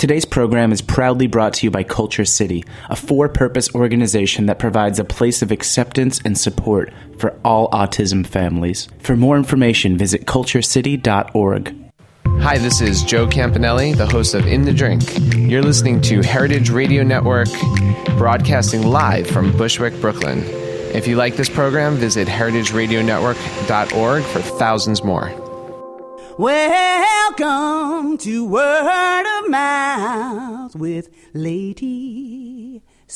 Today's program is proudly brought to you by Culture City, a for-purpose organization that provides a place of acceptance and support for all autism families. For more information, visit culturecity.org. Hi, this is Joe Campanelli, the host of In the Drink. You're listening to Heritage Radio Network, broadcasting live from Bushwick, Brooklyn. If you like this program, visit heritageradionetwork.org for thousands more. Welcome to Word of Mouth with Lady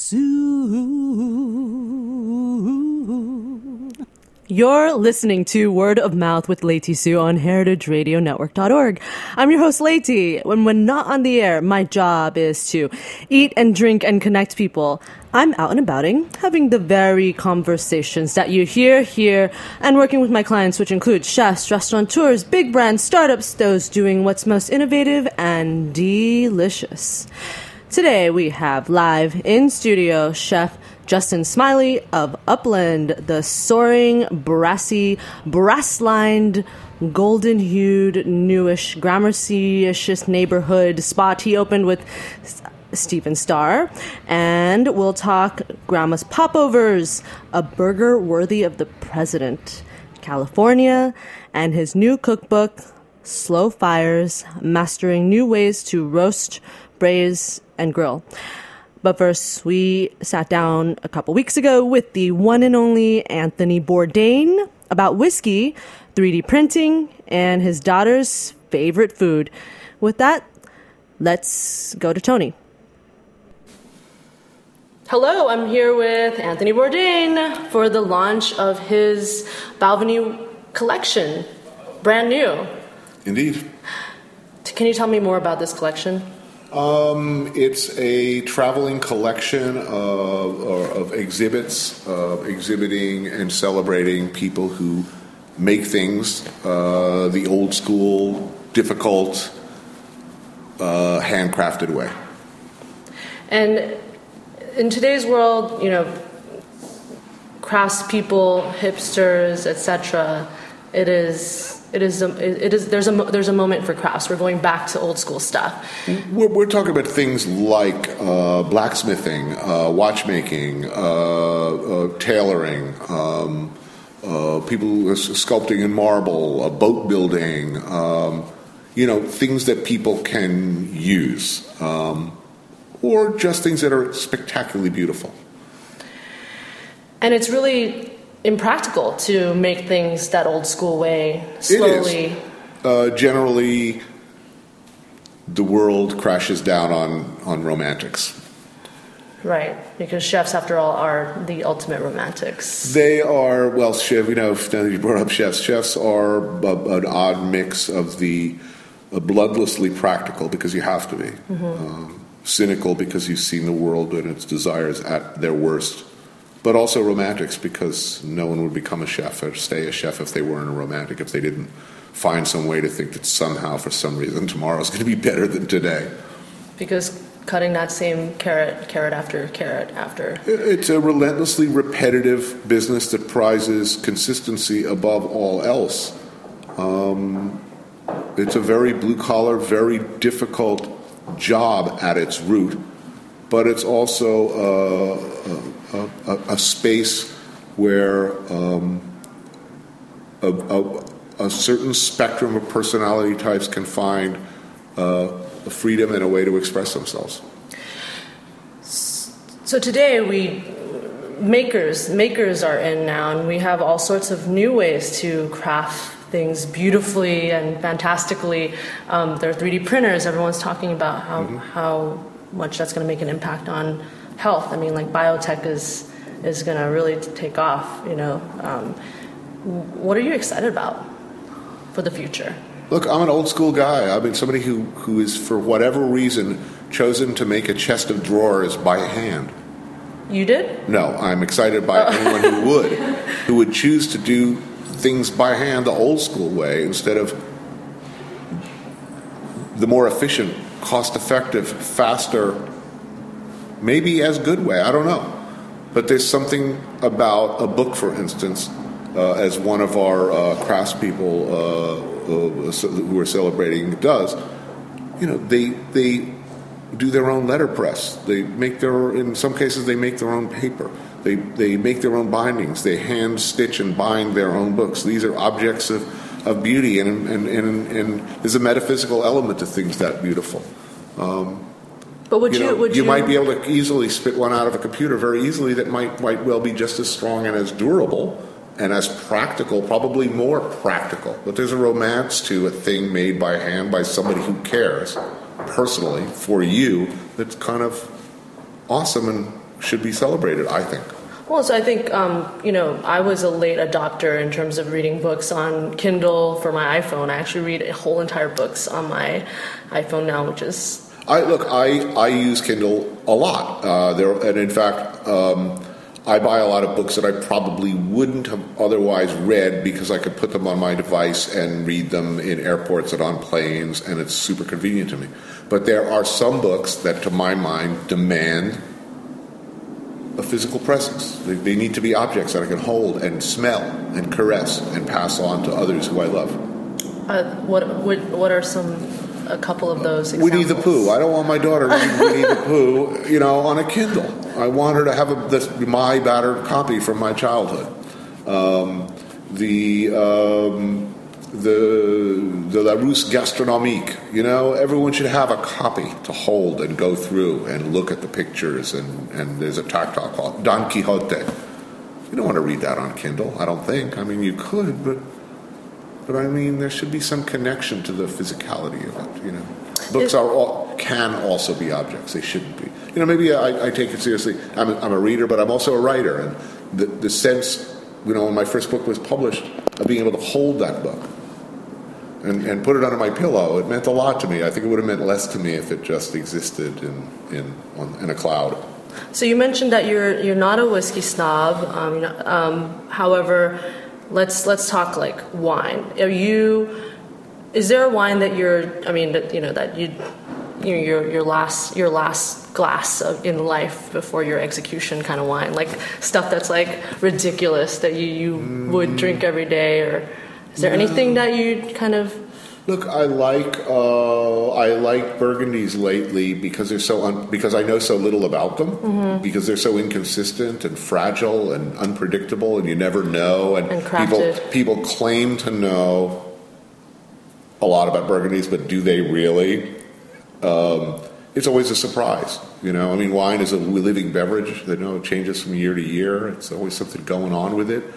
Sue. You're listening to Word of Mouth with Lady Sue on heritageradionetwork.org. I'm your host, Lady. When not on the air, my job is to eat and drink and connect people. I'm out and abouting, having the very conversations that you hear here, and working with my clients, which include chefs, restaurateurs, big brands, startups, those doing what's most innovative and delicious. Today, we have live in studio Chef Justin Smiley of Upland, the soaring, brassy, brass-lined, golden-hued, newish, Gramercy-ish neighborhood spot he opened with Stephen Starr. And we'll talk Grandma's Popovers, a burger worthy of the president, California, and his new cookbook, Slow Fires, Mastering New Ways to Roast, Braise, and Grill. But first, we sat down a couple weeks ago with the one and only Anthony Bourdain about whiskey, 3D printing, and his daughter's favorite food. With that, let's go to Tony. Hello, I'm here with Anthony Bourdain for the launch of his Balvenie collection, brand new. Indeed. Can you tell me more about this collection? It's a traveling collection of exhibits, exhibiting and celebrating people who make things the old school, difficult, handcrafted way. And in today's world, you know, craftspeople, hipsters, etc., there's a moment for crafts. We're going back to old school stuff. We're talking about things like blacksmithing, watchmaking, tailoring, people sculpting in marble, boat building, things that people can use, or just things that are spectacularly beautiful. And it's really impractical to make things that old school way slowly. It is. Generally, the world crashes down on romantics. Right, because chefs, after all, are the ultimate romantics. They are, well, chef. Now that you brought up chefs, chefs are an odd mix of the bloodlessly practical, because you have to be, cynical because you've seen the world and its desires at their worst, but also romantics, because no one would become a chef or stay a chef if they weren't a romantic, if they didn't find some way to think that somehow, for some reason, tomorrow's going to be better than today. Because cutting that same carrot after carrot after. It's a relentlessly repetitive business that prizes consistency above all else. It's a very blue-collar, very difficult job at its root, but it's also a space where a certain spectrum of personality types can find freedom and a way to express themselves. So today makers are in now, and we have all sorts of new ways to craft things beautifully and fantastically. There are 3D printers. Everyone's talking about how much that's going to make an impact on health. I mean, like biotech is going to really take off. What are you excited about for the future? Look, I'm an old school guy. I mean, somebody who is, for whatever reason, chosen to make a chest of drawers by hand. You did? No, I'm excited by anyone who would choose to do things by hand the old school way instead of the more efficient, cost-effective, faster, maybe as good way. I don't know. But there's something about a book, for instance, as one of our craftspeople who are celebrating does. They do their own letterpress. In some cases, they make their own paper. They make their own bindings. They hand stitch and bind their own books. These are objects of beauty, and there's a metaphysical element to things that beautiful. But would you might be able to easily spit one out of a computer very easily that might well be just as strong and as durable and as practical, probably more practical. But there's a romance to a thing made by hand by somebody who cares personally for you that's kind of awesome and should be celebrated, I think. Well, so I think, I was a late adopter in terms of reading books on Kindle for my iPhone. I actually read whole entire books on my iPhone now, which is... I use Kindle a lot. And in fact, I buy a lot of books that I probably wouldn't have otherwise read because I could put them on my device and read them in airports and on planes, and it's super convenient to me. But there are some books that, to my mind, demand a physical presence. They need to be objects that I can hold and smell and caress and pass on to others who I love. What are a couple of those examples? Winnie the Pooh. I don't want my daughter reading Winnie the Pooh, on a Kindle. I want her to have my battered copy from my childhood. The Larousse Gastronomique. Everyone should have a copy to hold and go through and look at the pictures. And there's a tactile called Don Quixote. You don't want to read that on Kindle, I don't think. I mean, you could, but I mean, there should be some connection to the physicality of it. Books can also be objects. They shouldn't be. Maybe I take it seriously. I'm a reader, but I'm also a writer, and the sense, when my first book was published, of being able to hold that book and put it under my pillow, it meant a lot to me. I think it would have meant less to me if it just existed in a cloud. So you mentioned that you're not a whiskey snob. However, let's talk like wine. Is there a wine that your last glass in life before your execution kind of wine, like stuff that's like ridiculous that you would drink every day, or is there anything that you kind of... Look, I like Burgundies lately because because I know so little about them, because they're so inconsistent and fragile and unpredictable, and you never know. And people claim to know a lot about Burgundies, but do they really? It's always a surprise, wine is a living beverage that it changes from year to year. It's always something going on with it.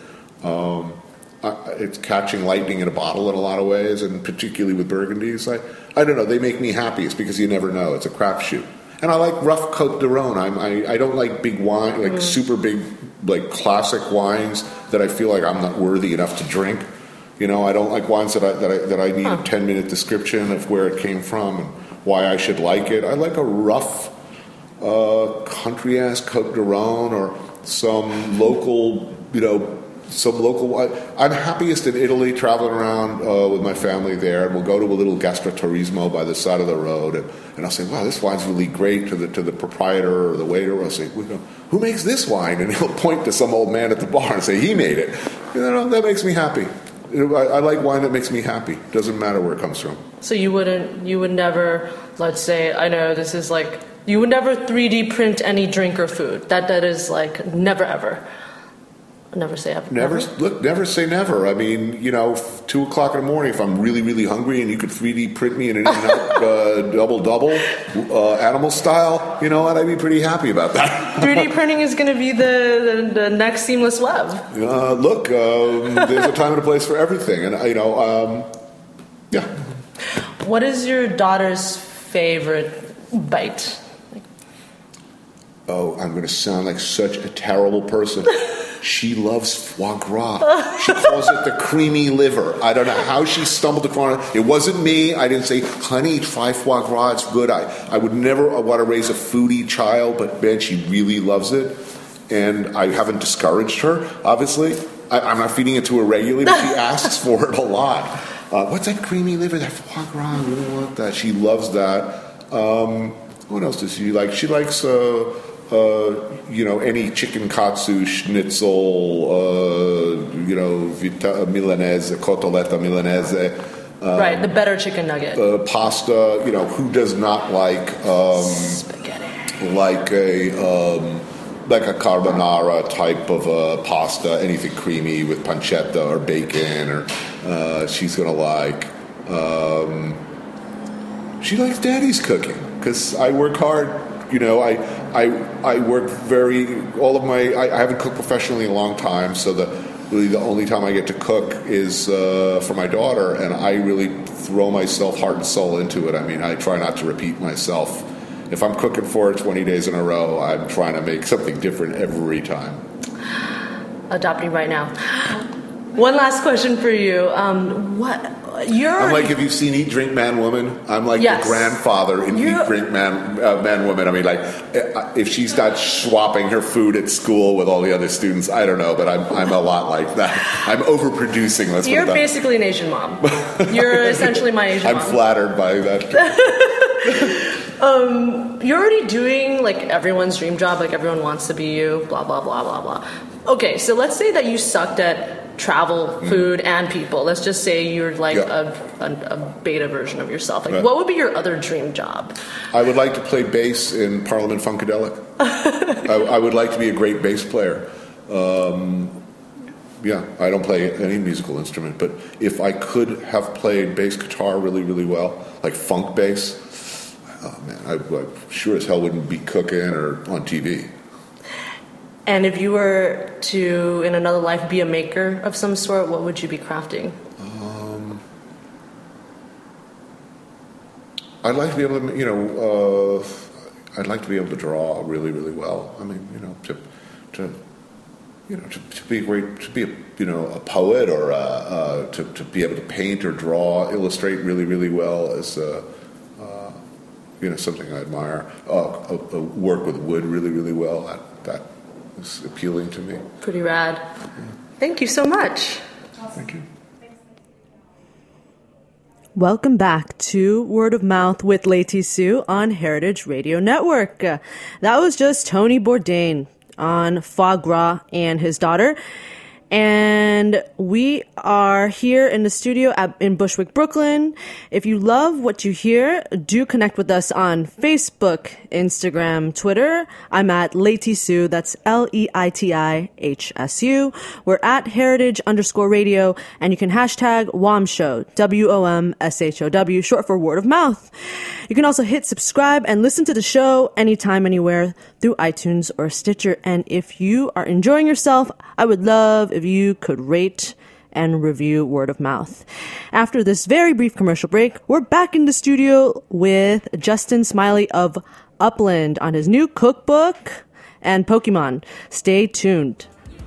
It's catching lightning in a bottle in a lot of ways, and particularly with Burgundies. I don't know, they make me happy. It's because you never know. It's a crapshoot. And I like rough Côte de Rhône. I don't like big wine, like super big, like classic wines that I feel like I'm not worthy enough to drink. I don't like wines that I need a 10-minute description of where it came from and why I should like it. I like a rough country-ass Côte de Rhône or some local, wine. I'm happiest in Italy, traveling around with my family there, and we'll go to a little gastroturismo by the side of the road, and I'll say, wow, this wine's really great to the proprietor or the waiter. I'll say, who makes this wine? And he'll point to some old man at the bar and say, he made it. That makes me happy. I like wine that makes me happy. Doesn't matter where it comes from. So you would never, let's say, I know this is like, you would never 3D print any drink or food. That is like never ever. Never say ever. Never say never. I mean, 2:00 in the morning, if I'm really, really hungry and you could 3D print me in an In-N-Out double, animal style, I'd be pretty happy about that. 3D printing is going to be the next seamless web. There's a time and a place for everything. And, yeah. What is your daughter's favorite bite? Oh, I'm going to sound like such a terrible person. She loves foie gras. She calls it the creamy liver. I don't know how she stumbled upon it. It wasn't me. I didn't say, honey, try foie gras. It's good. I would never want to raise a foodie child, but, man, she really loves it. And I haven't discouraged her, obviously. I'm not feeding it to her regularly, but she asks for it a lot. What's that creamy liver? That foie gras? I really want that. She loves that. What else does she like? She likes... any chicken katsu, schnitzel, Milanese, cotoletta Milanese. Right, the better chicken nugget. Pasta, who does not like Spaghetti. like a carbonara type of pasta, anything creamy with pancetta or bacon, or she's going to like. She likes Daddy's cooking because I work hard. I work I haven't cooked professionally in a long time, so the only time I get to cook is for my daughter, and I really throw myself heart and soul into it. I mean, I try not to repeat myself. If I'm cooking for her 20 days in a row, I'm trying to make something different every time. Adopting right now. One last question for you. I'm like, have you seen Eat, Drink, Man, Woman? I'm like the grandfather in Eat, Drink, Man, Woman. I mean, like, if she's not swapping her food at school with all the other students, I don't know, but I'm a lot like that. I'm overproducing. You're basically an Asian mom. You're essentially my Asian mom. I'm flattered by that. You're already doing, like, everyone's dream job, like, everyone wants to be you, blah, blah, blah, blah, blah. Okay, so let's say that you sucked at travel, food, and people. Let's just say you're like a beta version of yourself. Like, what would be your other dream job? I would like to play bass in Parliament Funkadelic. I would like to be a great bass player. I don't play any musical instrument, but if I could have played bass guitar really, really well, like funk bass, oh man, I sure as hell wouldn't be cooking or on TV. And if you were to, in another life, be a maker of some sort, what would you be crafting? I'd like to be able to, I'd like to be able to draw really, really well. I mean, to be great, to be a poet, or to be able to paint or draw, illustrate really, really well is something I admire. Work with wood really, really well. That is appealing to me. Pretty rad. Thank you so much. Thank you. Welcome back to Word of Mouth with Leti Sue on Heritage Radio Network. That was just Tony Bourdain on Foie Gras and his daughter. And we are here in the studio in Bushwick, Brooklyn. If you love what you hear, do connect with us on Facebook, Instagram, Twitter. I'm at Leti Sue. That's LEITIHSU. We're at Heritage_Radio, and you can hashtag WOMSHOW, WOMSHOW, short for Word of Mouth. You can also hit subscribe and listen to the show anytime, anywhere through iTunes or Stitcher. And if you are enjoying yourself, I would love if you could rate and review Word of Mouth. After this very brief commercial break, we're back in the studio with Justin Smiley of Upland on his new cookbook and Pokemon. Stay tuned.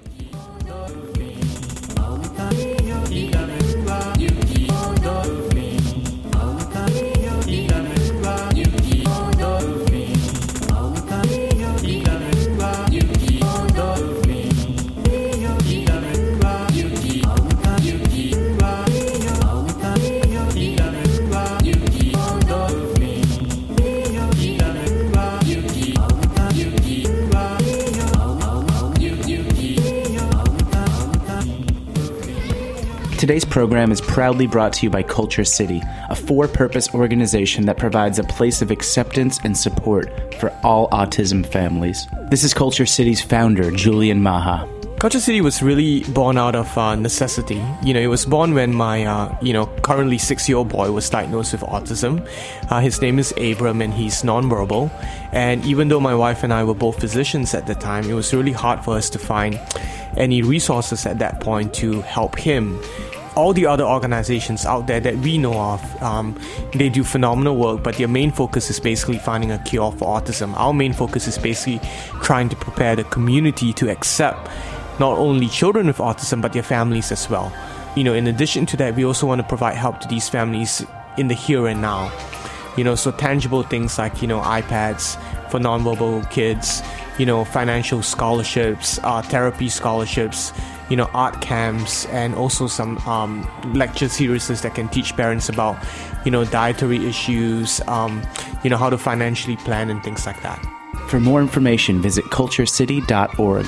Today's program is proudly brought to you by Culture City, a for-purpose organization that provides a place of acceptance and support for all autism families. This is Culture City's founder, Julian Maha. Culture City was really born out of necessity. It was born when my, currently 6-year-old boy was diagnosed with autism. His name is Abram, and he's nonverbal. And even though my wife and I were both physicians at the time, it was really hard for us to find any resources at that point to help him. All the other organizations out there that we know of, they do phenomenal work, but their main focus is basically finding a cure for autism. Our main focus is basically trying to prepare the community to accept not only children with autism, but their families as well. In addition to that, we also want to provide help to these families in the here and now. So tangible things like, iPads for nonverbal kids, financial scholarships, therapy scholarships, art camps, and also some lecture series that can teach parents about, dietary issues, how to financially plan and things like that. For more information, visit culturecity.org.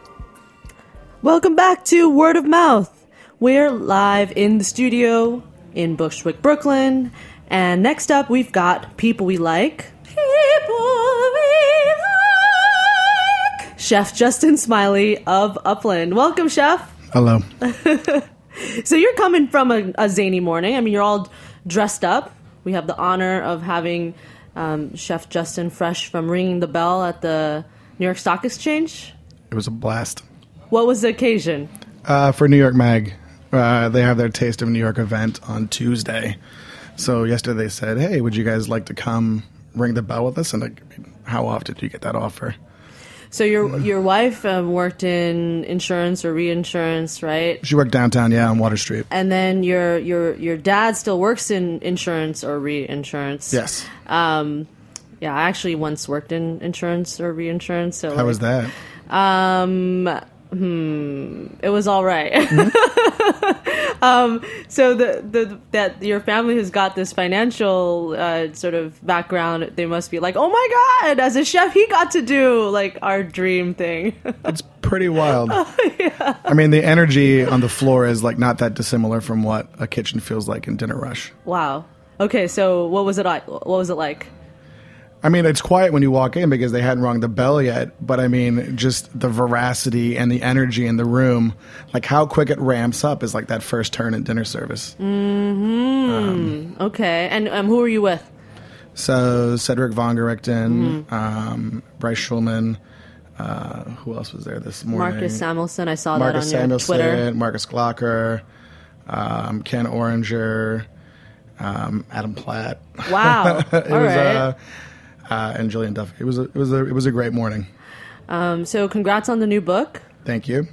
Welcome back to Word of Mouth. We're live in the studio in Bushwick, Brooklyn. And next up, we've got People We Like. People We Like. Chef Justin Smiley of Upland. Welcome, Chef. Hello. So you're coming from a zany morning. I mean, you're all dressed up. We have the honor of having Chef Justin fresh from ringing the bell at the New York Stock Exchange. It was a blast. What was the occasion? For New York Mag. They have their Taste of New York event on Tuesday. So yesterday they said, hey, would you guys like to come ring the bell with us? And like, how often do you get that offer? So your wife worked in insurance or reinsurance, right? She worked downtown, on Water Street. And then your dad still works in insurance or reinsurance. Yes. Yeah, I actually once worked in insurance or reinsurance. So How was that? It was all right. So that your family has got this financial sort of background. They must be like, oh my God, as a chef, he got to do like our dream thing. It's pretty wild. Yeah. I mean, the energy on the floor is like not that dissimilar from what a kitchen feels like in Dinner Rush. Wow. Okay, so what was it like? What was it like? I mean, it's quiet when you walk in because they hadn't rung the bell yet. But I mean, just the veracity and the energy in the room, like how quick it ramps up is like that first turn in dinner service. Mm-hmm. Okay. And who were you with? So Cedric Von Gerichten, Bryce Schulman. Who else was there this morning? Marcus Samuelson. I saw Marcus that on your Twitter. Marcus Glocker, Ken Oranger, Adam Platt. Wow. All right. And Jillian Duffy. It was a great morning. So congrats on the new book. Thank you.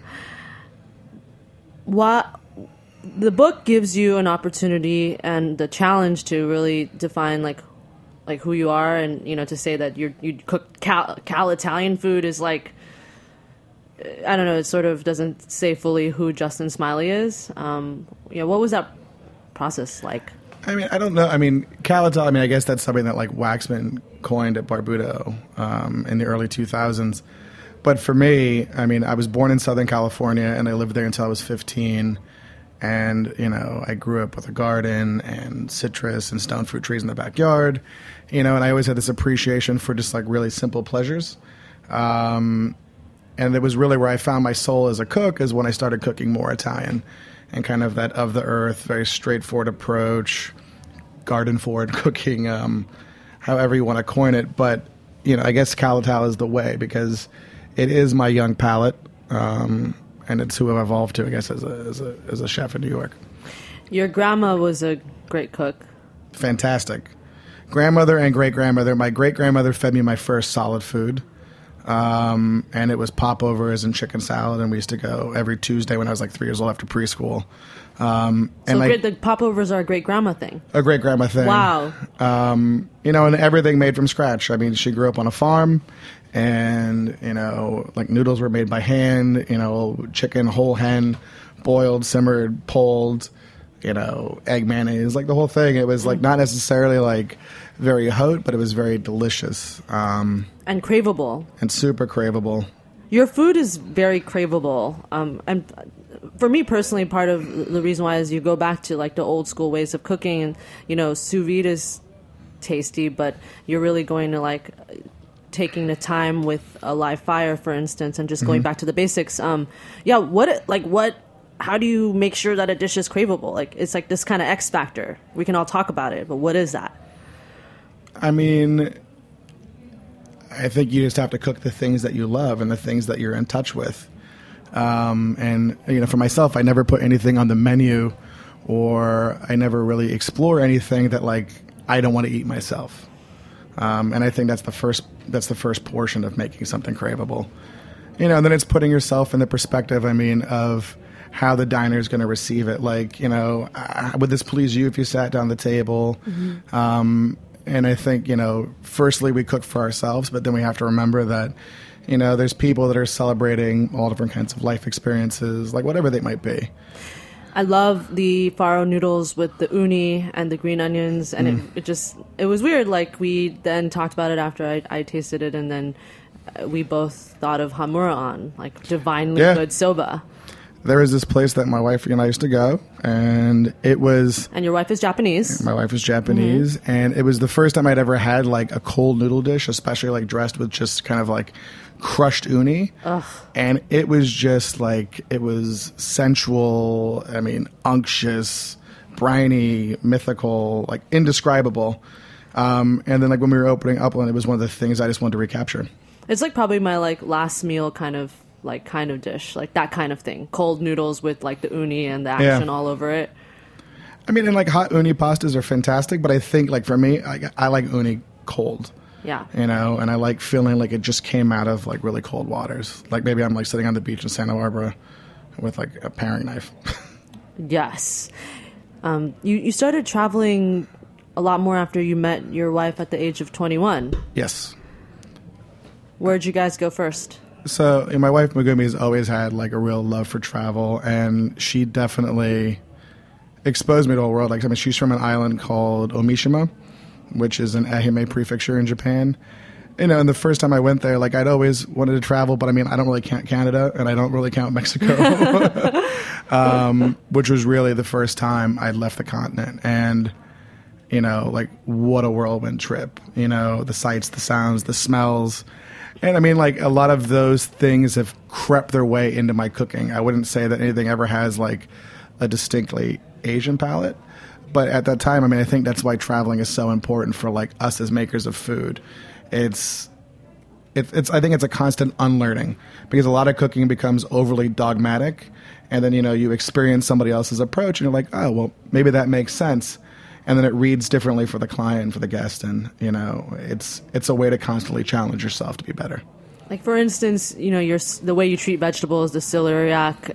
The book gives you an opportunity and the challenge to really define like who you are, and to say that you cook Cal Italian food is like, I don't know, it sort of doesn't say fully who Justin Smiley is. What was that process like? I mean, I don't know. I mean, Cal Italian, I guess that's something that like Waxman coined at Barbuto in the early 2000s. But for me, I mean, I was born in Southern California and I lived there until I was 15. And, I grew up with a garden and citrus and stone fruit trees in the backyard, and I always had this appreciation for just like really simple pleasures. And it was really where I found my soul as a cook is when I started cooking more Italian and kind of that of the earth, very straightforward approach, garden forward cooking, however you want to coin it. But, I guess Cal Italian is the way because it is my young palate. And it's who I've evolved to, I guess, as a chef in New York. Your grandma was a great cook. Fantastic. Grandmother and great-grandmother. My great-grandmother fed me my first solid food. And it was popovers and chicken salad. And we used to go every Tuesday when I was like 3 years old after preschool. The popovers are a great-grandma thing. A great-grandma thing. Wow. And everything made from scratch. I mean, she grew up on a farm. And, like noodles were made by hand, chicken, whole hen, boiled, simmered, pulled, egg mayonnaise, like the whole thing. It was like not necessarily like very haute, but it was very delicious. And craveable. And super craveable. Your food is very craveable. And for me personally, part of the reason why is you go back to like the old school ways of cooking and, sous vide is tasty, but you're really going to like taking the time with a live fire, for instance, and just going back to the basics. How do you make sure that a dish is craveable? Like, it's like this kind of X factor. We can all talk about it, but what is that? I mean, I think you just have to cook the things that you love and the things that you're in touch with. And, for myself, I never put anything on the menu or I never really explore anything that like I don't want to eat myself. And I think that's the first portion of making something craveable. And then it's putting yourself in the perspective, of how the diner is going to receive it. Like, would this please you if you sat down at the table? Mm-hmm. And I think, firstly, we cook for ourselves, but then we have to remember that, there's people that are celebrating all different kinds of life experiences, like whatever they might be. I love the farro noodles with the uni and the green onions, and it was weird. Like, we then talked about it after I tasted it, and then we both thought of Hamura on, like divinely good soba. there was this place that my wife and I used to go, and it was... And your wife is Japanese. My wife is Japanese, and it was the first time I'd ever had like a cold noodle dish, especially like dressed with just kind of like crushed uni. Ugh. And it was just like, it was sensual, I mean, unctuous, briny, mythical, like indescribable. And then like when we were opening Upland, it was one of the things I just wanted to recapture. It's like probably my like last meal kind of dish, like that kind of thing. Cold noodles with like the uni and the action all over it. I mean, and like hot uni pastas are fantastic, but I think like for me, I like uni cold. Yeah. You know, and I like feeling like it just came out of like really cold waters. Like maybe I'm like sitting on the beach in Santa Barbara with like a paring knife. Yes. You started traveling a lot more after you met your wife at the age of 21. Yes. Where'd you guys go first? So my wife Megumi has always had like a real love for travel, and she definitely exposed me to the whole world. Like, I mean, she's from an island called Omishima, which is an Ehime prefecture in Japan. You know, and the first time I went there, like I'd always wanted to travel, but I mean, I don't really count Canada and I don't really count Mexico, which was really the first time I'd left the continent. And, you know, like what a whirlwind trip, you know, the sights, the sounds, the smells. And I mean, like a lot of those things have crept their way into my cooking. I wouldn't say that anything ever has like a distinctly Asian palate. But at that time, I mean, I think that's why traveling is so important for like us as makers of food. It's I think it's a constant unlearning, because a lot of cooking becomes overly dogmatic, and then, you know, you experience somebody else's approach and you're like, oh, well, maybe that makes sense. And then it reads differently for the client, for the guest, and, you know, it's a way to constantly challenge yourself to be better. Like, for instance, you know, the way you treat vegetables, the celeriac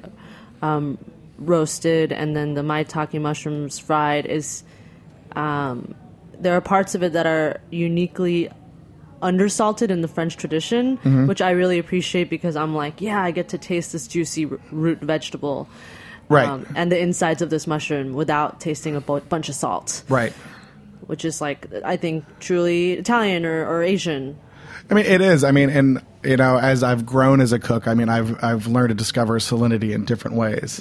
roasted and then the maitake mushrooms fried is, there are parts of it that are uniquely undersalted in the French tradition, which I really appreciate, because I'm like, yeah, I get to taste this juicy root vegetable. Right. And the insides of this mushroom without tasting a bunch of salt. Right. Which is like, I think, truly Italian or Asian. I mean, it is. I mean, and, you know, as I've grown as a cook, I mean, I've learned to discover salinity in different ways.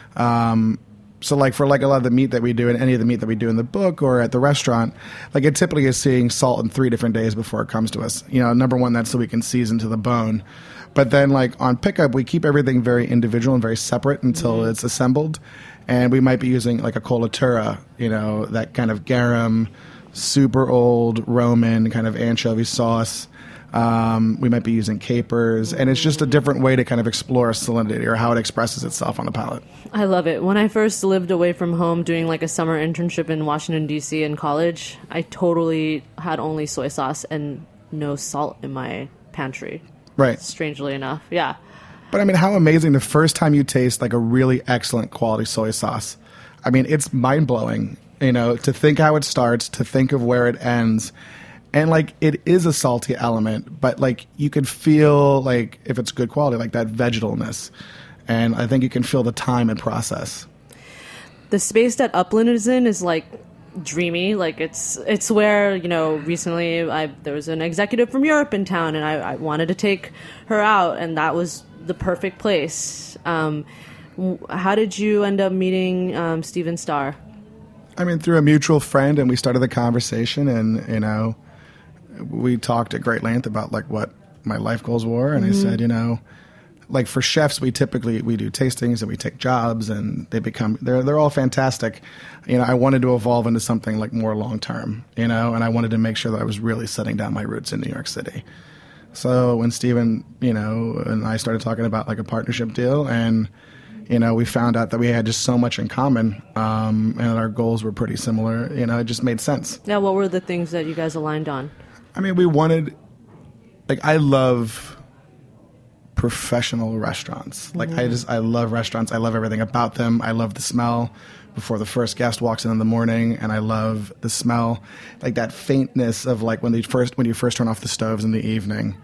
So, like, for, like, a lot of the meat that we do, and any of the meat that we do in the book or at the restaurant, like, it typically is seeing salt in 3 different days before it comes to us. You know, number one, that's so we can season to the bone. But then, like, on pickup, we keep everything very individual and very separate until it's assembled. And we might be using, like, a colatura, you know, that kind of garum, super old Roman kind of anchovy sauce. We might be using capers, and it's just a different way to kind of explore salinity or how it expresses itself on the palate. I love it. When I first lived away from home doing like a summer internship in Washington, D.C. in college, I totally had only soy sauce and no salt in my pantry. Right. Strangely enough. Yeah. But I mean, how amazing the first time you taste like a really excellent quality soy sauce. I mean, it's mind-blowing, you know, to think how it starts, to think of where it ends. And, like, it is a salty element, but, like, you could feel, like, if it's good quality, like that vegetalness. And I think you can feel the time and process. The space that Upland is in is, like, dreamy. Like, it's where, you know, recently there was an executive from Europe in town, and I wanted to take her out, and that was the perfect place. How did you end up meeting Stephen Starr? I mean, through a mutual friend, and we started the conversation, and, you know, we talked at great length about like what my life goals were, and I said, you know, like for chefs, we do tastings and we take jobs, and they're all fantastic. You know, I wanted to evolve into something like more long term, you know, and I wanted to make sure that I was really setting down my roots in New York City. So when Stephen, you know, and I started talking about like a partnership deal, and you know, we found out that we had just so much in common, and our goals were pretty similar. You know, it just made sense. Yeah, what were the things that you guys aligned on? I mean, we wanted, like, I love professional restaurants. Like, I love restaurants. I love everything about them. I love the smell before the first guest walks in the morning, and I love the smell, like that faintness of like when you first turn off the stoves in the evening.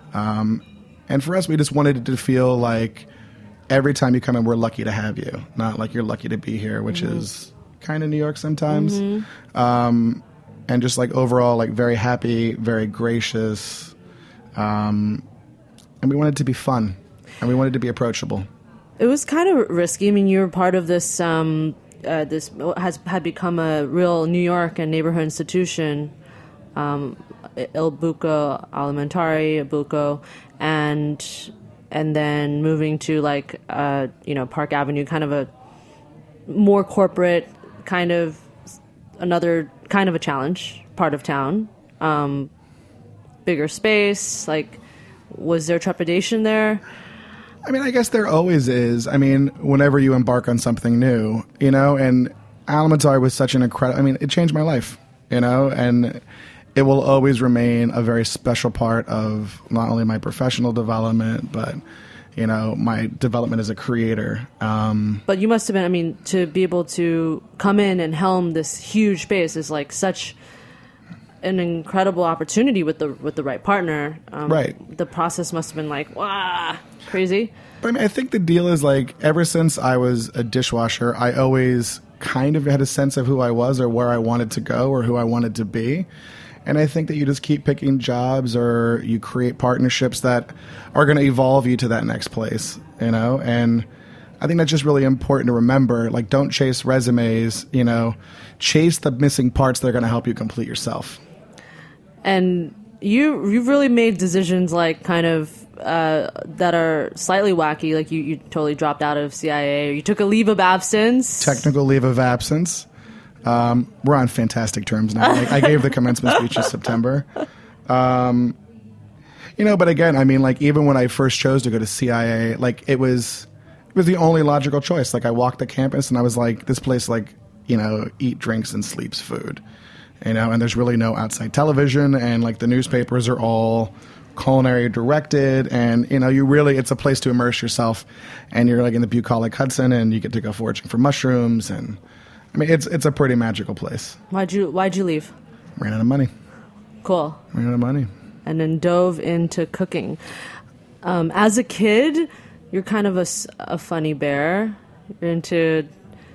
And for us, we just wanted it to feel like every time you come in, we're lucky to have you, not like you're lucky to be here, which is kind of New York sometimes. And just like overall, like very happy, very gracious. And we wanted it to be fun, and we wanted it to be approachable. It was kind of risky. I mean, you were part of this. This had become a real New York and neighborhood institution, Il Buco Alimentari, Buco, and then moving to like Park Avenue, kind of a more corporate kind of another kind of a challenge part of town, bigger space. Like, was there trepidation there? I mean, I guess there always is. I mean, whenever you embark on something new, and Alimentari was such an incredible, I mean, it changed my life, and it will always remain a very special part of not only my professional development, but, my development as a creator. But you must have been, I mean, to be able to come in and helm this huge space is like such an incredible opportunity with the right partner. Right. The process must have been like, wow, crazy. But I mean, I think the deal is like, ever since I was a dishwasher, I always kind of had a sense of who I was or where I wanted to go or who I wanted to be. And I think that you just keep picking jobs or you create partnerships that are going to evolve you to that next place, and I think that's just really important to remember. Like, don't chase resumes, chase the missing parts that are going to help you complete yourself. And you've really made decisions like kind of that are slightly wacky. Like you totally dropped out of CIA, or you took a leave of absence. Technical leave of absence. We're on fantastic terms now. I gave the commencement speech in September. But again, I mean, like, even when I first chose to go to CIA, like, it was the only logical choice. Like, I walked the campus and I was like, this place, like, eat, drinks, and sleeps food. And there's really no outside television, and like the newspapers are all culinary directed, and it's a place to immerse yourself, and you're like in the bucolic Hudson, and you get to go foraging for mushrooms, and I mean it's a pretty magical place. Why'd you leave? Ran out of money. Cool. Ran out of money. And then dove into cooking. As a kid, you're kind of a funny bear. You're into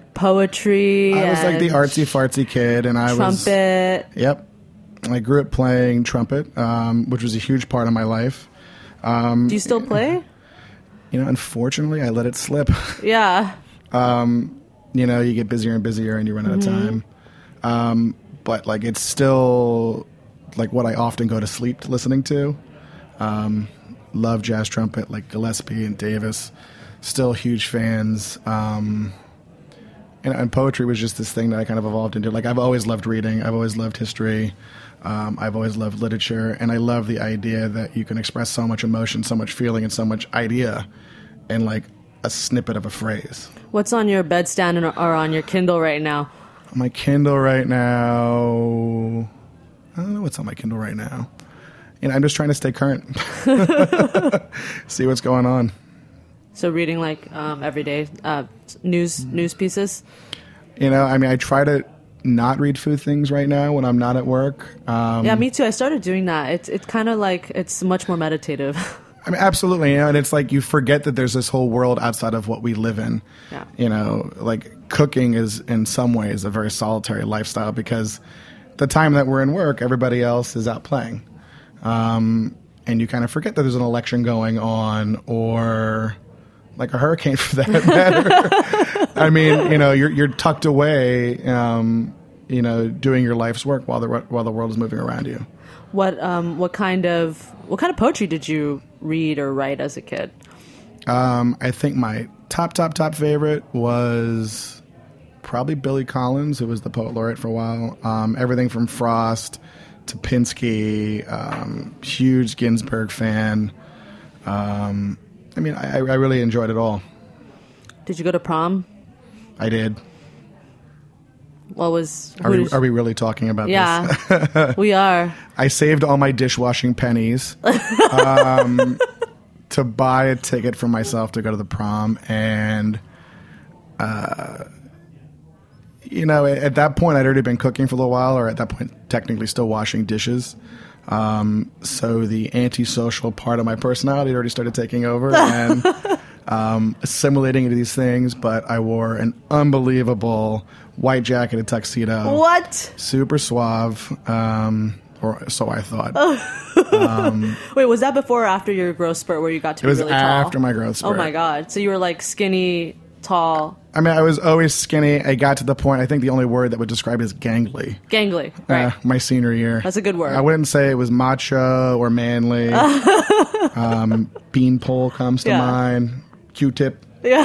poetry. I was like the artsy fartsy kid, and I was trumpet. Yep, I grew up playing trumpet, which was a huge part of my life. Do you still play? Unfortunately, I let it slip. Yeah. You get busier and busier, and you run out of time. But like, it's still like what I often go to sleep listening to. Love jazz trumpet, like Gillespie and Davis. Still huge fans. And poetry was just this thing that I kind of evolved into. Like, I've always loved reading. I've always loved history. I've always loved literature. And I love the idea that you can express so much emotion, so much feeling, and so much idea in, like, a snippet of a phrase. What's on your bedstand or on your Kindle right now? My Kindle right now... I don't know what's on my Kindle right now. I'm just trying to stay current. See what's going on. So reading like everyday news pieces? I try to not read food things right now when I'm not at work. Yeah, me too. I started doing that. It's kind of like, it's much more meditative. I mean, absolutely. And it's like you forget that there's this whole world outside of what we live in. Yeah. Like cooking is in some ways a very solitary lifestyle because the time that we're in work, everybody else is out playing. And you kind of forget that there's an election going on or... like a hurricane for that matter. I mean, you're tucked away, doing your life's work while the world is moving around you. What kind of poetry did you read or write as a kid? I think my top favorite was probably Billy Collins, who was the poet laureate for a while. Everything from Frost to Pinsky, huge Ginsberg fan. I mean, I really enjoyed it all. Did you go to prom? I did. What was... Are we really talking about this? Yeah, we are. I saved all my dishwashing pennies to buy a ticket for myself to go to the prom. And, at that point, I'd already been cooking for a little while, or at that point, technically still washing dishes. So the antisocial part of my personality already started taking over and assimilating into these things, but I wore an unbelievable white jacket and tuxedo. What? Super suave. or so I thought. Wait, was that before or after your growth spurt where you got to It be was really tall? after my growth spurt. Oh my God. So you were like skinny, tall, I mean, I was always skinny. I got to the point, I think the only word that would describe it is gangly. gangly. Right. My senior year. That's a good word. I wouldn't say it was macho or manly. Beanpole comes to Yeah. mind. Q-tip. Yeah.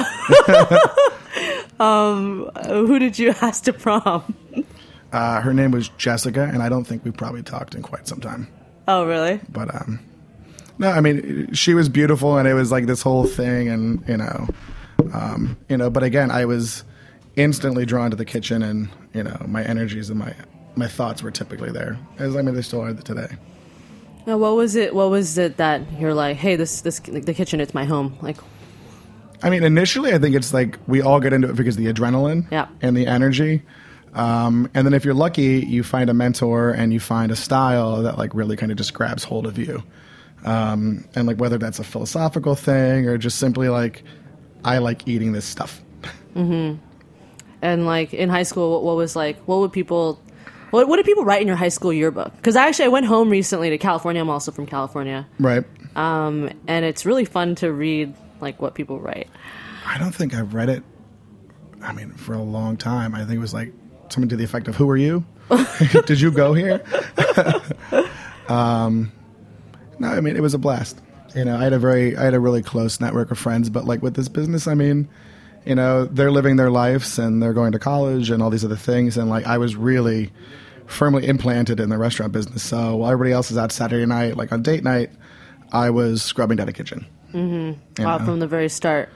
Who did you ask to prom? Her name was Jessica, and I don't think we probably talked in quite some time. Oh, really? But no, I mean, she was beautiful, and it was like this whole thing, and But again, I was instantly drawn to the kitchen, and my energies and my thoughts were typically there. They still are today. Now, what was it? What was it that you're like, hey, this the kitchen, it's my home. Like, I mean, initially, I think it's like we all get into it because of the adrenaline Yeah. and the energy. And then if you're lucky, you find a mentor and you find a style that like really kind of just grabs hold of you. And like whether that's a philosophical thing or just simply like, I like eating this stuff. and like in high school, what did people write in your high school yearbook? Because I went home recently to California. I'm also from California. Right. And it's really fun to read like what people write. I don't think I've read it, I mean, for a long time. I think it was like something to the effect of, who are you? Did you go here? No, I mean, it was a blast. I had a really close network of friends, but like with this business, I mean, they're living their lives and they're going to college and all these other things. And like, I was really firmly implanted in the restaurant business. So while everybody else is out Saturday night, like on date night, I was scrubbing down the kitchen. Mm-hmm. From the very start.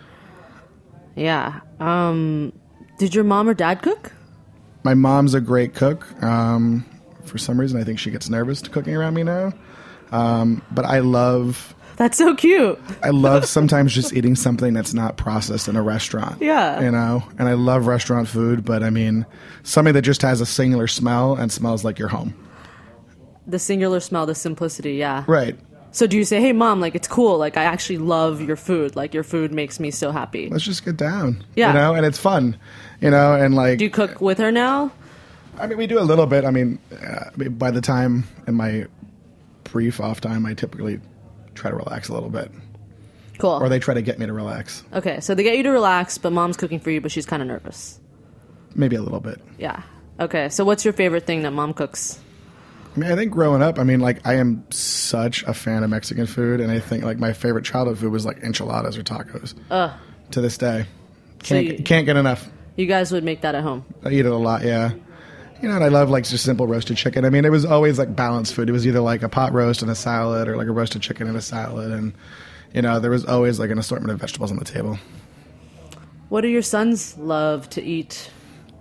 Yeah. Did your mom or dad cook? My mom's a great cook. For some reason, I think she gets nervous cooking around me now. But I love... That's so cute. I love sometimes just eating something that's not processed in a restaurant. Yeah. And I love restaurant food, but I mean, something that just has a singular smell and smells like your home. The singular smell, the simplicity, yeah. Right. So do you say, hey, Mom, like, it's cool. Like, I actually love your food. Like, your food makes me so happy. Let's just get down. Yeah. And it's fun. And like... Do you cook with her now? I mean, we do a little bit. I mean, by the time in my brief off time, I typically try to relax a little bit. Cool. Or they try to get me to relax. Okay, so they get you to relax, but Mom's cooking for you, but she's kind of nervous. Maybe a little bit. Yeah. Okay, so what's your favorite thing that Mom cooks? I mean, I think growing up, I mean, like, I am such a fan of Mexican food, and I think, like, my favorite childhood food was, like, enchiladas or tacos. To this day. Can't get enough. You guys would make that at home? I eat it a lot, yeah. And I love, like, just simple roasted chicken. I mean, it was always, like, balanced food. It was either, like, a pot roast and a salad or, like, a roasted chicken and a salad. And, there was always, like, an assortment of vegetables on the table. What do your sons love to eat?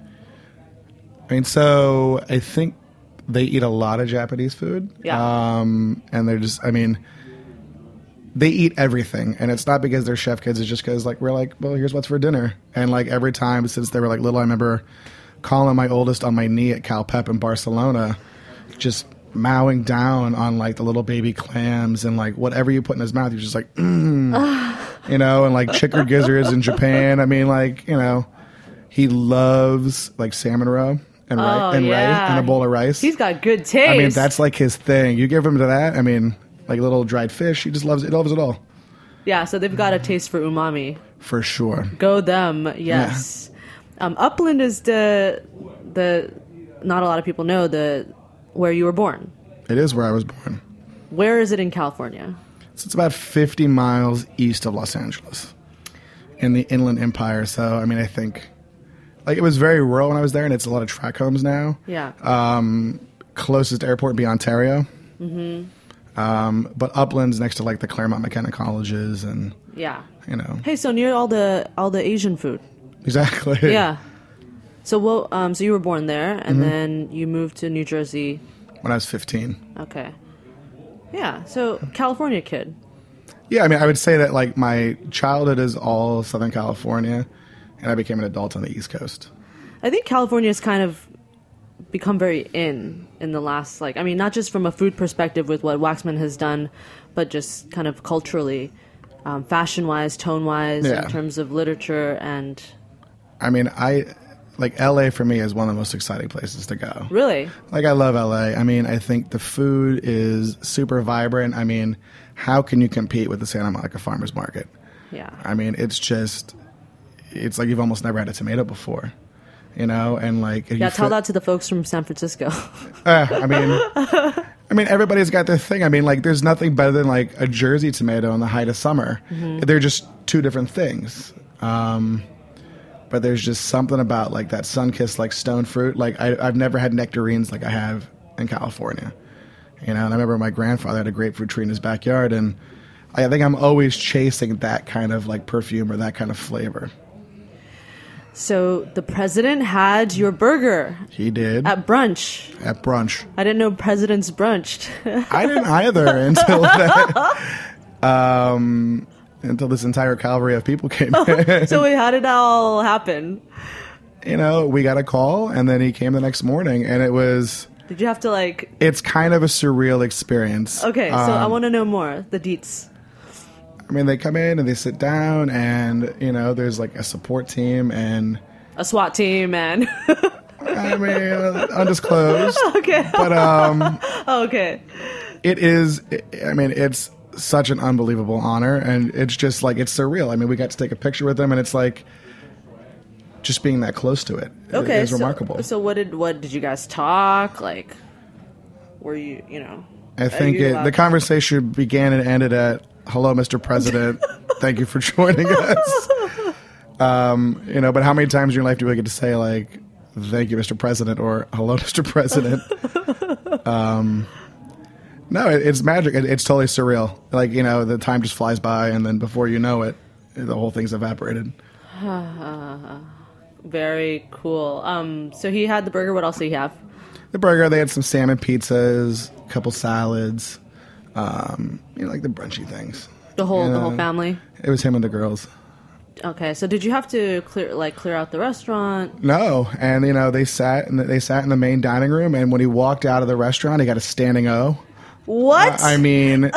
I mean, so I think they eat a lot of Japanese food. Yeah. And they're just, I mean, they eat everything. And it's not because they're chef kids. It's just because, like, we're like, well, here's what's for dinner. And, like, every time since they were, like, little, I remember calling my oldest on my knee at Calpep in Barcelona, just mowing down on, like, the little baby clams and, like, whatever you put in his mouth, you're just like, and, like, chickered gizzards in Japan. I mean, like, he loves, like, salmon roe. And rice and a bowl of rice. He's got good taste. I mean, that's like his thing. You give him to that, I mean, like little dried fish, he just loves it. He loves it all. Yeah, so they've got a taste for umami. For sure. Go them, yes. Yeah. Upland is the not a lot of people know where you were born. It is where I was born. Where is it in California? So it's about 50 miles east of Los Angeles in the Inland Empire. So, I mean, I think... Like, it was very rural when I was there, and it's a lot of tract homes now. Yeah. Closest airport would be Ontario. Mm-hmm. But Upland's next to, like, the Claremont McKenna colleges and... Yeah. Hey, so near all the Asian food. Exactly. Yeah. So, so you were born there, and then you moved to New Jersey... When I was 15. Okay. Yeah, so California kid. Yeah, I mean, I would say that, like, my childhood is all Southern California... And I became an adult on the East Coast. I think California has kind of become very in the last, like, I mean, not just from a food perspective with what Waxman has done, but just kind of culturally, fashion-wise, tone-wise, in terms of literature and... I mean, like LA for me is one of the most exciting places to go. Really? Like, I love LA. I mean, I think the food is super vibrant. I mean, how can you compete with the Santa Monica Farmers Market? Yeah. I mean, it's like you've almost never had a tomato before, you know? And like, Yeah, tell that to the folks from San Francisco. I mean, everybody's got their thing. I mean, like, there's nothing better than like a Jersey tomato in the height of summer. Mm-hmm. They're just two different things. But there's just something about like that sun-kissed like stone fruit. Like I've never had nectarines like I have in California, you know. And I remember my grandfather had a grapefruit tree in his backyard, and I think I'm always chasing that kind of like perfume or that kind of flavor. So the president had your burger. He did. At brunch. At brunch. I didn't know presidents brunched. I didn't either until that. Until this entire cavalry of people came in. So wait, how did that all happen? You know, we got a call, and then he came the next morning, and it was... Did you have to like... It's kind of a surreal experience. Okay, so I want to know more, the deets. I mean, they come in, and they sit down, and, you know, there's like a support team, and... A SWAT team, and... I mean, undisclosed. Okay. But, okay. It is... I mean, it's... such an unbelievable honor, and it's just like, it's surreal. I mean, we got to take a picture with them, and it's like just being that close to it. Okay, It is remarkable. So what did you guys talk? Like, were you know? I think the conversation began and ended at, "Hello, Mr. President. Thank you for joining us." You know, but how many times in your life do we get to say like, "Thank you, Mr. President," or "Hello, Mr. President"? No, it's magic. It's totally surreal. Like, you know, the time just flies by, and then before you know it, the whole thing's evaporated. Very cool. So he had the burger. What else did he have? The burger, they had some salmon pizzas, a couple salads, you know, like the brunchy things. The whole family? It was him and the girls. Okay, so did you have to clear out the restaurant? No, and, you know, they sat in the main dining room, and when he walked out of the restaurant, he got a standing O. What? I mean,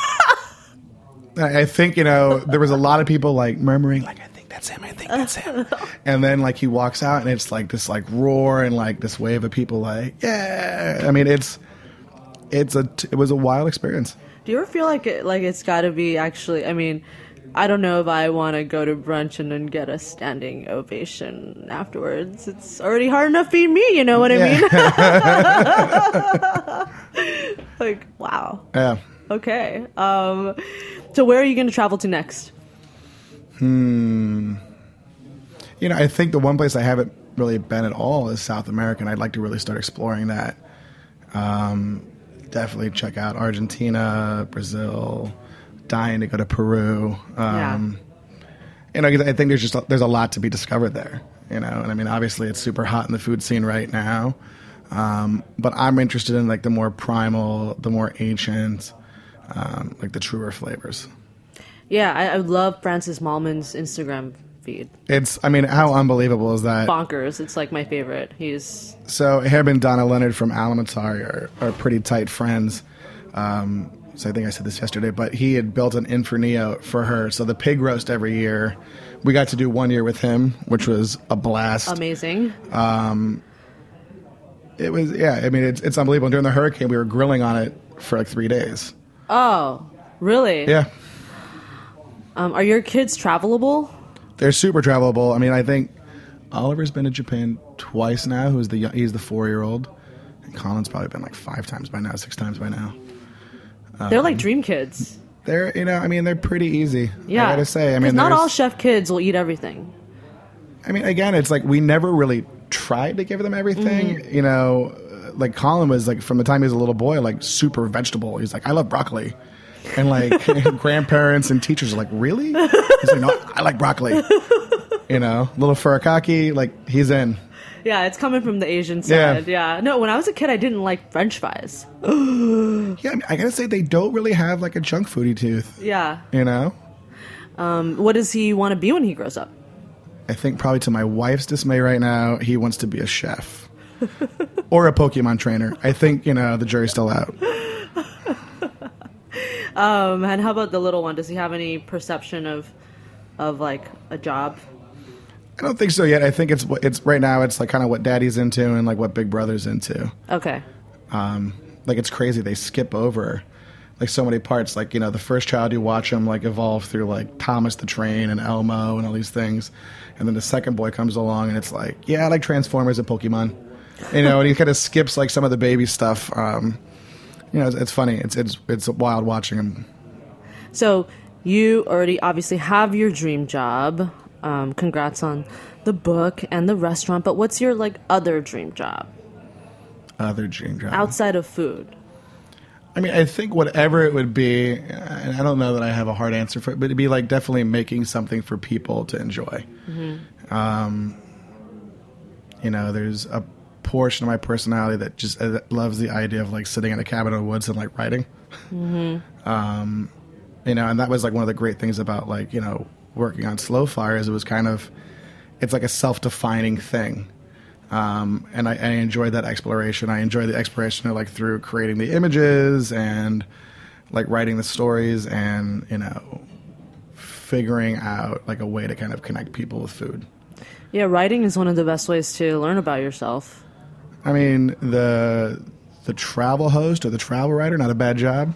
I think, you know, there was a lot of people like murmuring, like, I think that's him. And then like he walks out, and it's like this like roar and like this wave of people like, yeah. I mean, it was a wild experience. Do you ever feel like it's got to be actually? I mean, I don't know if I want to go to brunch and then get a standing ovation afterwards. It's already hard enough being me, you know what I mean? Like, wow. Yeah. Okay. So where are you going to travel to next? You know, I think the one place I haven't really been at all is South America, and I'd like to really start exploring that. Definitely check out Argentina, Brazil, dying to go to Peru. You know, I think there's a lot to be discovered there, you know, and I mean, obviously it's super hot in the food scene right now. But I'm interested in like the more primal, the more ancient, like the truer flavors. Yeah, I love Francis Mallman's Instagram feed. I mean, how unbelievable is that? Bonkers. It's like my favorite. So him and Donna Leonard from Alimentari are pretty tight friends. So I think I said this yesterday, but he had built an Infernio for her. So the pig roast every year, we got to do 1 year with him, which was a blast. Amazing. It was, yeah, I mean, it's unbelievable. And during the hurricane, we were grilling on it for like 3 days. Oh, really? Yeah. Are your kids travelable? They're super travelable. I mean, I think Oliver's been to Japan twice now. He's the 4-year-old. And Colin's probably been like 5 times by now, 6 times by now. They're like dream kids. They're, you know, I mean, they're pretty easy. Yeah. I gotta say. I mean, not all chef kids will eat everything. I mean, again, it's like we never really tried to give them everything. Mm-hmm. You know, like Colin was like, from the time he was a little boy, like super vegetable. He's like, I love broccoli. And like grandparents and teachers are like, really? He's like, no, I like broccoli. You know, little furikake, like he's in. Yeah, it's coming from the Asian side. Yeah. No, when I was a kid, I didn't like French fries. Yeah, I mean, I gotta say, they don't really have like a junk foodie tooth. Yeah. You know? What does he want to be when he grows up? I think probably to my wife's dismay right now, he wants to be a chef. Or a Pokemon trainer. I think, you know, the jury's still out. And how about the little one? Does he have any perception of like a job? I don't think so yet. I think it's right now. It's like kind of what Daddy's into and like what Big Brother's into. Okay. Like it's crazy. They skip over like so many parts. Like, you know, the first child you watch him like evolve through like Thomas the Train and Elmo and all these things, and then the second boy comes along and it's like, yeah, I like Transformers and Pokemon, you know, and he kind of skips like some of the baby stuff. You know, it's funny. It's wild watching him. So you already obviously have your dream job. Congrats on the book and the restaurant. But what's your like other dream job? Other dream job outside of food. I mean, I think whatever it would be, and I don't know that I have a hard answer for it, but it'd be like definitely making something for people to enjoy. Mm-hmm. You know, there's a portion of my personality that just loves the idea of like sitting in a cabin in the woods and like writing. Mm-hmm. You know, and that was like one of the great things about like, you know, working on Slow Fire is it was kind of, it's like a self-defining thing. And I enjoyed that exploration. I enjoyed the exploration of like through creating the images and like writing the stories and, you know, figuring out like a way to kind of connect people with food. Yeah, writing is one of the best ways to learn about yourself. I mean, the travel host or the travel writer, not a bad job.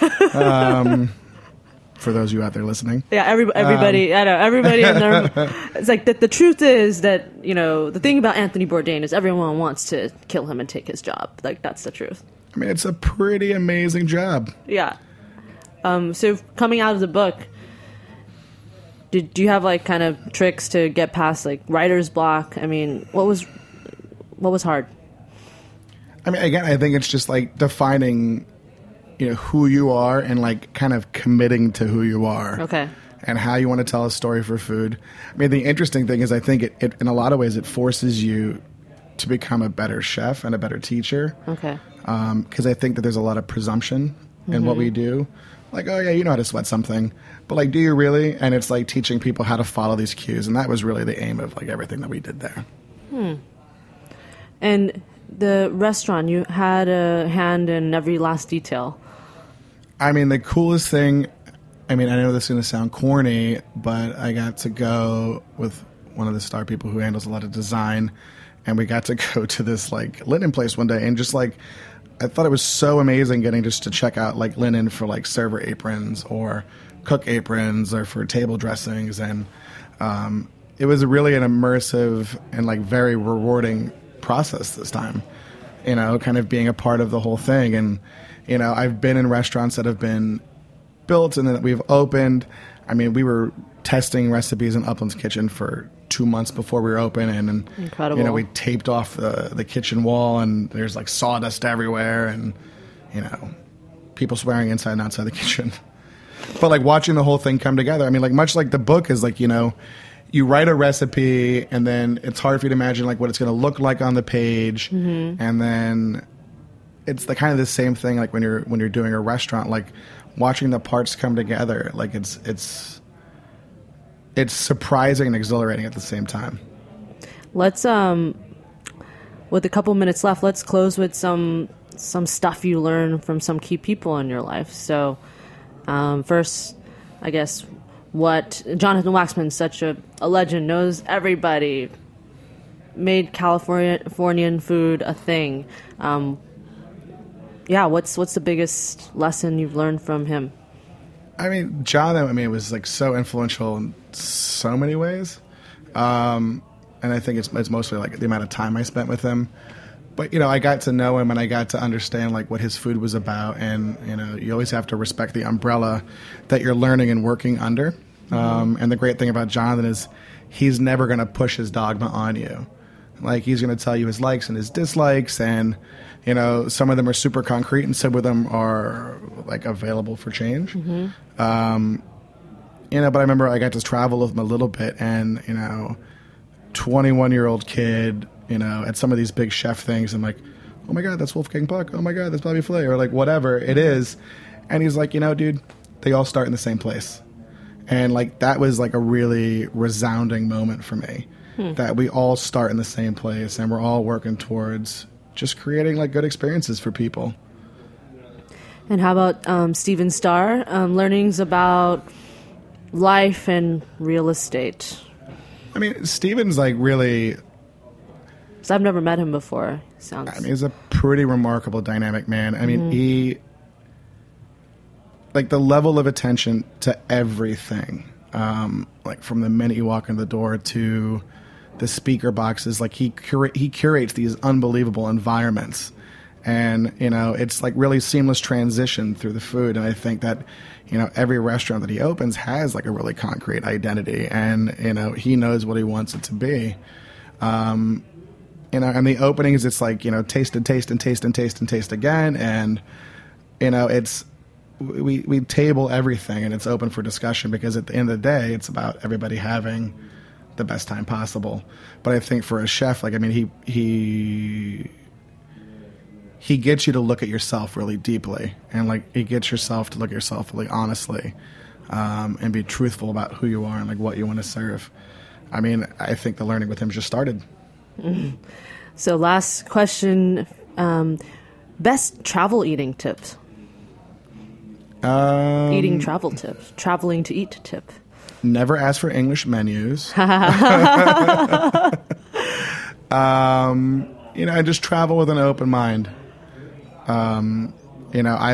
For those of you out there listening. Yeah, everybody, I know, everybody in there. It's like the truth is that, you know, the thing about Anthony Bourdain is everyone wants to kill him and take his job. Like, that's the truth. I mean, it's a pretty amazing job. Yeah. So coming out of the book, do you have like kind of tricks to get past like writer's block? I mean, what was hard? I mean, again, I think it's just like defining, you know, who you are and like kind of committing to who you are. Okay. And how you want to tell a story for food. I mean, the interesting thing is I think it in a lot of ways it forces you to become a better chef and a better teacher. Okay. Because I think that there's a lot of presumption in what we do. Like, oh yeah, you know how to sweat something. But like, do you really? And it's like teaching people how to follow these cues. And that was really the aim of like everything that we did there. And the restaurant, you had a hand in every last detail. I mean, the coolest thing, I mean, I know this is going to sound corny, but I got to go with one of the star people who handles a lot of design, and we got to go to this, like, linen place one day, and just, like, I thought it was so amazing getting just to check out, like, linen for, like, server aprons or cook aprons or for table dressings, and it was really an immersive and, like, very rewarding process this time, you know, kind of being a part of the whole thing. And you know, I've been in restaurants that have been built and that we've opened. I mean, we were testing recipes in Upland's Kitchen for 2 months before we were open, and incredible. You know, we taped off the kitchen wall, and there's like sawdust everywhere, and you know, people swearing inside and outside the kitchen. But like watching the whole thing come together, I mean, like much like the book is like, you know, you write a recipe and then it's hard for you to imagine like what it's going to look like on the page, and then it's the kind of the same thing like when you're doing a restaurant, like watching the parts come together, like it's surprising and exhilarating at the same time. Let's with a couple minutes left, let's close with some stuff you learned from some key people in your life. So first, I guess, what Jonathan Waxman, such a legend, knows everybody, made Californian food a thing. Yeah, what's the biggest lesson you've learned from him? I mean, Jonathan, I mean, was like so influential in so many ways. And I think it's mostly like the amount of time I spent with him. But, you know, I got to know him and I got to understand like what his food was about. And, you know, you always have to respect the umbrella that you're learning and working under. And the great thing about Jonathan is he's never going to push his dogma on you. Like, he's going to tell you his likes and his dislikes, and, you know, some of them are super concrete and some of them are, like, available for change. You know, but I remember I got to travel with him a little bit, and, you know, 21-year-old kid, you know, at some of these big chef things, I'm like, oh, my God, that's Wolfgang Puck. Oh, my God, that's Bobby Flay, or, like, whatever it is. And he's like, you know, dude, they all start in the same place. And, like, that was, like, a really resounding moment for me. That we all start in the same place and we're all working towards just creating like good experiences for people. And how about Stephen Starr, learnings about life and real estate? I mean, Steven's like really... So I've never met him before. Sounds... I mean, he's a pretty remarkable, dynamic man. I mean, he... Like, the level of attention to everything, like from the minute you walk in the door to the speaker boxes, like he curates these unbelievable environments. And, you know, it's like really seamless transition through the food. And I think that, you know, every restaurant that he opens has like a really concrete identity. And, you know, he knows what he wants it to be. You know, and the openings, it's like, you know, taste and taste and taste and taste and taste again. And, you know, it's... We table everything, and it's open for discussion, because at the end of the day, it's about everybody having the best time possible. But I think for a chef, like, I mean, he gets you to look at yourself really deeply, and like he gets yourself to look at yourself really honestly, and be truthful about who you are and like what you want to serve. I mean, I think the learning with him just started. Mm-hmm. So last question, best travel eating tips. Eating travel tips. Traveling to eat tip. Never ask for English menus. You know, I just travel with an open mind. You know,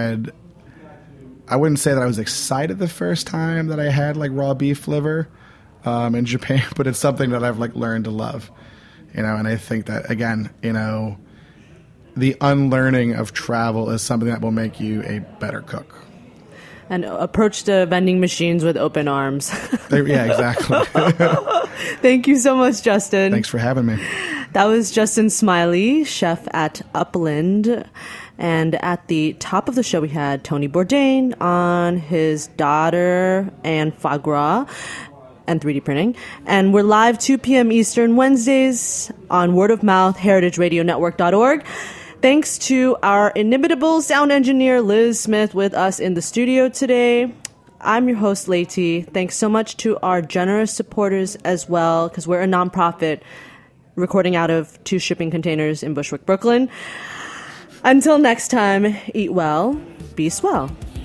I wouldn't say that I was excited the first time that I had like raw beef liver in Japan, but it's something that I've like learned to love. You know, and I think that, again, you know, the unlearning of travel is something that will make you a better cook. And approach the vending machines with open arms. Yeah, exactly. Thank you so much, Justin. Thanks for having me. That was Justin Smiley, chef at Upland. And at the top of the show, we had Tony Bourdain on his daughter and foie gras and 3D printing. And we're live 2 p.m. Eastern Wednesdays on Word of Mouth, heritageradionetwork.org. Thanks to our inimitable sound engineer, Liz Smith, with us in the studio today. I'm your host, Leti. Thanks so much to our generous supporters as well, because we're a nonprofit recording out of 2 shipping containers in Bushwick, Brooklyn. Until next time, eat well, be swell.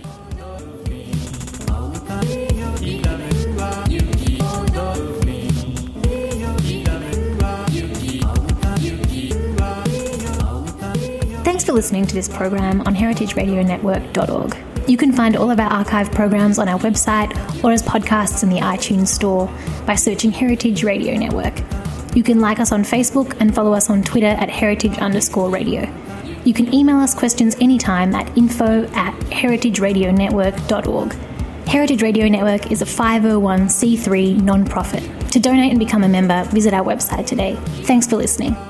Thanks for listening to this program on heritageradionetwork.org. You can find all of our archive programs on our website or as podcasts in the iTunes store by searching Heritage Radio Network. You can like us on Facebook and follow us on Twitter at heritage_radio. You can email us questions anytime at info@heritageradionetwork.org. Heritage Radio Network is a 501c3 non-profit. To donate and become a member, visit our website today. Thanks for listening.